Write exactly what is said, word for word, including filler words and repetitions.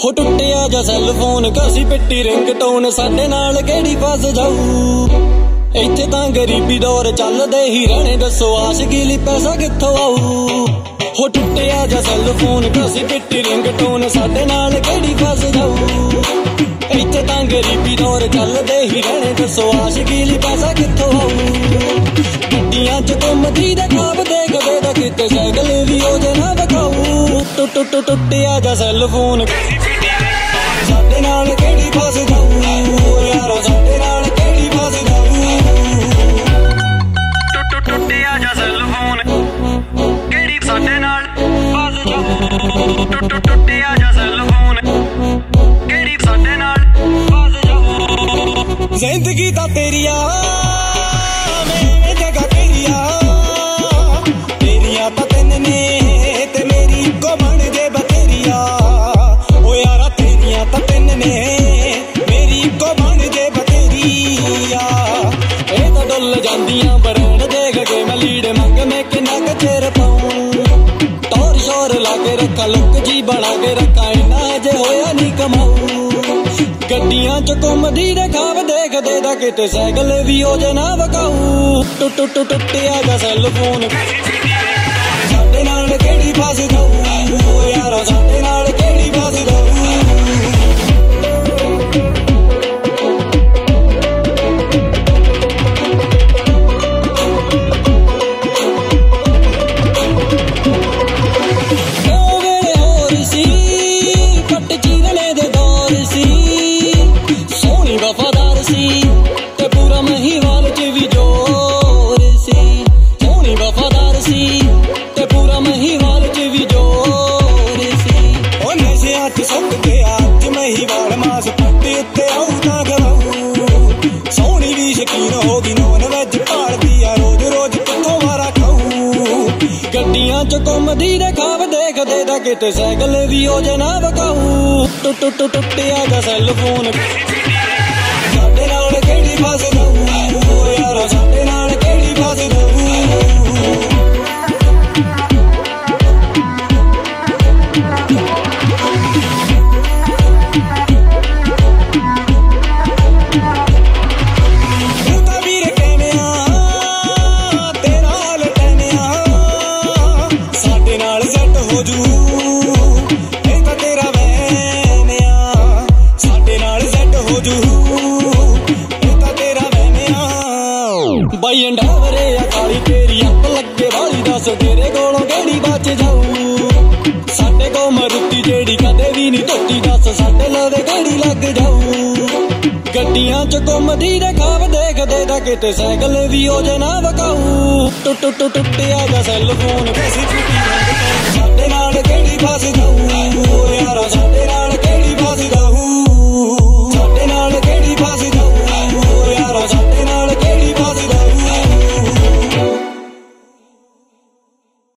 ਹੋ ਟੁੱਟਿਆ ਜਾ ਸੈੱਲ ਫੋਨ ਘਸੀ ਪਿੱਟੀ ਰਿੰਗਟੋਨ ਸਾਡੇ ਨਾਲ ਕਿਹੜੀ ਫਸ ਜਾਊ। ਇੱਥੇ ਤਾਂ ਗਰੀਬੀ ਦੌਰ ਚੱਲਦੇ ਹੀ ਰਹਿਣੇ ਦੱਸੋ ਆਸ਼ਕੀ ਲਈ ਪੈਸਾ ਕਿੱਥੋਂ ਆਊ। ਹੋ ਟੁੱਟਿਆ ਜਾ ਸੈੱਲ ਫੋਨ ਘਸੀ ਪਿੱਟੀ ਰਿੰਗਟੋਨ ਸਾਡੇ ਨਾਲ ਕਿਹੜੀ ਫਸ ਜਾਊ। ਇੱਥੇ ਤਾਂ ਗਰੀਬੀ ਦੌਰ ਚੱਲਦੇ ਹੀ ਰਹਿਣੇ ਦੱਸੋ ਆਸ਼ਕੀ ਲਈ ਪੈਸਾ ਕਿੱਥੋਂ ਆਊ। ਗੱਡੀਆਂ ਚ ਘੁੰਮਦੀ ਦੇ ਖਾਬ ਦੇਖਦੇ ਦਾ ਕਿਤੇ ਸਾਈਕਲ ਵੀ ਹੋ ਜੇ ਨਾ ਵਿਖਾਊ। ਟੁੱਟ ਟੁੱਟ ਟੁੱਟਿਆ ਜਾ ਸੈੱਲ ਫੋਨ ਸਾਡੇ ਨਾਲ ਕਿਹੜੀ ਫਸ ਜਾਊ। ਯਾਰੋ ਸਾਡੇ ਨਾਲ ਕਿਹੜੀ ਫਸ ਜਾਊ। ਟੁੱਟ ਟੁੱਟਿਆ ਜਾ ਸੈੱਲ ਫੋਨ ਕਿਹੜੀ ਸਾਡੇ ਨਾਲ ਫਸ ਜਾਊ। ਟੁੱਟ ਟੁੱਟਿਆ ਜਾ ਸੈੱਲ ਫੋਨ ਕਿਹੜੀ ਸਾਡੇ ਨਾਲ ਫਸ ਜਾਊ। ਜ਼ਿੰਦਗੀ ਤਾਂ ਤੇਰੀ ਆ ਮੈਂ ਜਗ੍ਹਾ ਤੇਰੀ ਆ ਤੇਰੀਆਂ ਤਾਂ ਤਿੰਨ ਨੇ ਤੇ ਮੇਰੀ ਇੱਕੋ ਬਣ ਜੇ ਬਤੇਰੀਆ। ਓ ਯਾਰਾ ਤੇਰੀਆਂ ਤਾਂ ਤਿੰਨ ਨੇ ਮੇਰੀ ਇੱਕੋ ਬਣ ਜੇ ਬਤੇਰੀਆ। ਇਹ ਤਾਂ ਡੁੱਲ ਜਾਂਦੀਆਂ ਬਰੈਣ ਦੇਖ ਕੇ ਮੈਂ ਲੀੜੇ ਮੰਗ ਮੈਂ ਕਿੰਨਾ ਕੁ ਚਿਰ ਪਾਊਂ। ਟੌਰ ਸ਼ੋਰ ਲਾ ਕੇ ਰੱਖਾਂ ਲੁੱਕ ਜੀ ਬਣਾ ਕੇ ਰੱਖਾਂ ਇੰਨਾ ਜੇ ਹੋਇਆ ਨਹੀਂ ਕਮਾਊ। ਗੱਡੀਆਂ ਚ ਘੁੰਮਦੀ ਦੇ ਖਾਬ ਦੇਖਦੇ ਦਾ ਕਿਤੇ ਸਾਈਕਲ ਵੀ ਹੋ ਜੇ ਨਾ ਵਿਕਾਊ। ਟੁੱਟ ਟੁੱਟ ਟੁੱਟਿਆ ਜਾ ਸੈੱਲ ਫੋਨ ਸਾਡੇ ਨਾਲ ਕਿਹੜੀ ਫਸ ਜਾਊ। ਯਾਰੋ ਸਾਡੇ ਨਾਲ ਕਿਹੜੀ ਫਸ ਜਾਊ। ਉਹ ਵੇਲੇ ਹੋਰ ਸੀ ਪੱਟ ਚੀਰਨੇ ਦੇ ਦੌਰ ਸੀ ਸੋਹਣੀ ਵਫਾਦਾਰ ਸੀ ਤੇ ਪੂਰਾ ਮਹੀਵਾਲ ਚ ਵੀ ਜੋਰ ਸੀ। ਸੋਹਣੀ ਵਫਾਦਾਰ ਸੀ ਤੇ ਪੂਰਾ ਮਹੀਵਾਲ ਚ ਵੀ ਜੋਰ ਸੀ। ਉਹ ਨਸ਼ਿਆਂ ਚ ਸੁੱਟ ਗਿਆ ਅੱਜ ਮਹੀਵਾਲ ਮਾਸ ਪੱਟੀ ਉੱਤੇ ਆਊ ਤਾਂ ਗਵਾਊ। ਸੋਹਣੀ ਵੀ ਸ਼ਕੀਨ ਹੋ ਗਈ ਨੌਨ ਵੈਜ ਭਾਲਦੀ ਆ ਰੋਜ਼ ਰੋਜ਼ ਕਿੱਥੋਂ ਵਾਰਾ ਖਾਊ। ਗੱਡੀਆਂ ਚ ਘੁੰਮਦੀ ਦੇ ਖਾਬ ਦੇਖਦੇ ਦਾ ਕਿਤੇ ਸਾਈਕਲ ਵੀ ਹੋ ਜੇ ਨਾ ਵਿਕਾਊ। ਟੁੱਟ ਟੁੱਟ ਟੁੱਟਿਆ ਜਾ ਸੈੱਲ ਫੋਨ ਸਾਡੇ ਨਾਲ ਕਿਹੜੀ ਫਸ ਜਾਊ। ਯਾਰੋ ਸਾਡੇ ਨਾਲ ਕਿਹੜੀ ਫਸ ਜਾਊ। ਤੂੰ ਤਾਂ ਵੀਰ ਕਿਵੇਂ ਆ ਤੇਰਾ ਹਾਲ ਟੈਨਿਆ ਸਾਡੇ ਨਾਲ ਸੈੱਟ ਹੋ ਜੂ। ਇਹ ਤਾਂ ਤੇਰਾ ਵਹਿਮ ਆ ਸਾਡੇ ਨਾਲ ਸੈੱਟ ਹੋ ਜੂ। ਬਾਈ ਅੰਡਾਵਰੇ ਆ ਕਾਲੀ ਤੇਰੀ ਅੱਪ ਲੱਗੇ ਵਾਲੀ ਦੱਸ ਤੇਰੇ ਕੋਲੋਂ ਕਿਹੜੀ ਬਚ ਜਾਊ। ਸਾਡੇ ਕੋਲ ਮਰੂਤੀ ਜਿਹੜੀ ਕਦੇ ਵੀ ਨਹੀਂ ਧੋਤੀ ਦੱਸ ਸਾਡੇ ਲਵੇ ਕਿਹੜੀ ਲੱਗ ਜਾਊ। ਗੱਡੀਆਂ ਚ ਘੁੰਮਦੀ ਦੇ ਖਾਬ ਦੇਖਦੇ ਦਾ ਕਿਤੇ ਸਾਈਕਲ ਵੀ ਹੋ ਜੇ ਨਾ ਵਿਕਾਊ। ਟੁੱਟ ਟੁੱਟ ਟੁੱਟਿਆ ਜਾ ਸੈੱਲ ਫੋਨ